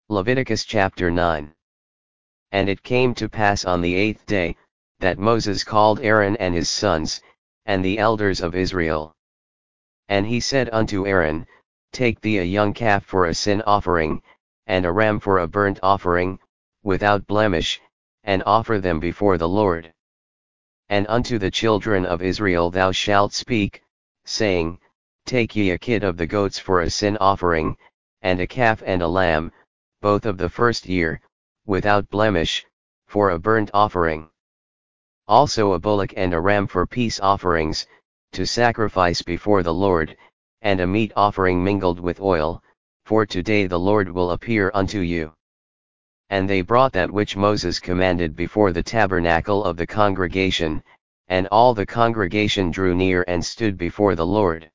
Leviticus chapter 9. And it came to pass on the 8th day, that Moses called Aaron and his sons, and the elders of Israel. And he said unto Aaron, Take thee a young calf for a sin offering, and a ram for a burnt offering, without blemish, and offer them before the Lord. And unto the children of Israel thou shalt speak, saying, Take ye a kid of the goats for a sin offering, and a calf and a lamb, both of the first year, without blemish, for a burnt offering. Also a bullock and a ram for peace offerings, to sacrifice before the Lord, and a meat offering mingled with oil, for today the Lord will appear unto you. And they brought that which Moses commanded before the tabernacle of the congregation, and all the congregation drew near and stood before the Lord.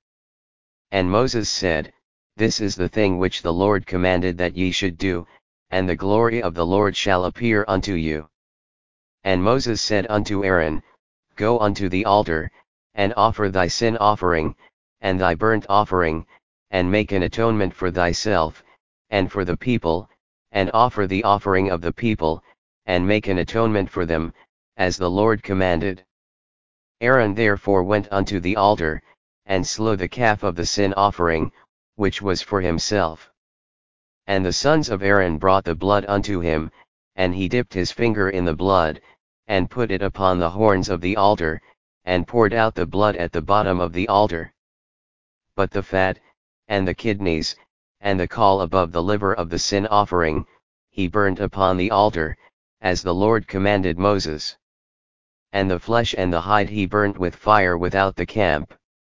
And Moses said, This is the thing which the Lord commanded that ye should do, and the glory of the Lord shall appear unto you. And Moses said unto Aaron, Go unto the altar, and offer thy sin offering, and thy burnt offering, and make an atonement for thyself, and for the people, and offer the offering of the people, and make an atonement for them, as the Lord commanded. Aaron therefore went unto the altar, and slew the calf of the sin offering, which was for himself. And the sons of Aaron brought the blood unto him, and he dipped his finger in the blood, and put it upon the horns of the altar, and poured out the blood at the bottom of the altar. But the fat, and the kidneys, and the caul above the liver of the sin offering, he burnt upon the altar, as the Lord commanded Moses. And the flesh and the hide he burnt with fire without the camp.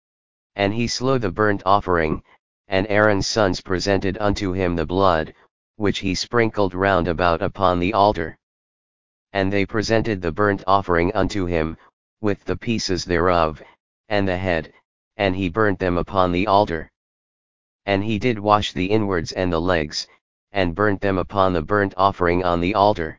And he slew the burnt offering, and Aaron's sons presented unto him the blood, which he sprinkled round about upon the altar. And they presented the burnt offering unto him, with the pieces thereof, and the head, and he burnt them upon the altar. And he did wash the inwards and the legs, and burnt them upon the burnt offering on the altar.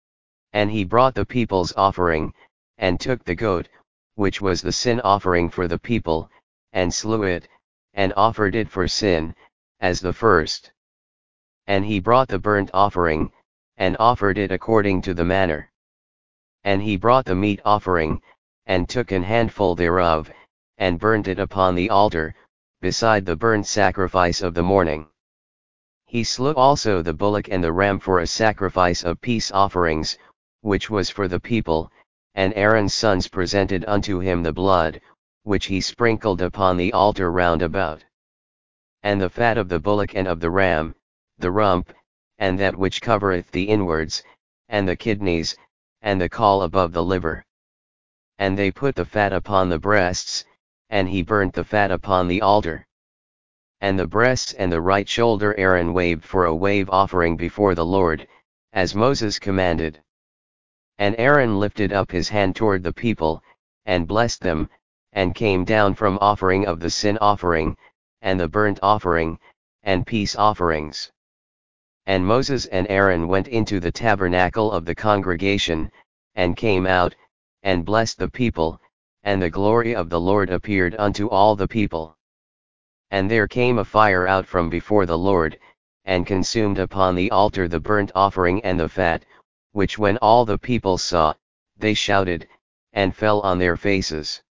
And he brought the people's offering, and took the goat, which was the sin offering for the people, and slew it, and offered it for sin, as the first. And he brought the burnt offering, and offered it according to the manner. And he brought the meat offering, and took an handful thereof, and burnt it upon the altar, beside the burnt sacrifice of the morning. He slew also the bullock and the ram for a sacrifice of peace offerings, which was for the people, and Aaron's sons presented unto him the blood, which he sprinkled upon the altar round about. And the fat of the bullock and of the ram, the rump, and that which covereth the inwards, and the kidneys, and the caul above the liver. And they put the fat upon the breasts, and he burnt the fat upon the altar. And the breasts and the right shoulder Aaron waved for a wave offering before the Lord, as Moses commanded. And Aaron lifted up his hand toward the people, and blessed them, and came down from offering of the sin offering, and the burnt offering, and peace offerings. And Moses and Aaron went into the tabernacle of the congregation, and came out, and blessed the people, and the glory of the Lord appeared unto all the people. And there came a fire out from before the Lord, and consumed upon the altar the burnt offering and the fat, which when all the people saw, they shouted, and fell on their faces.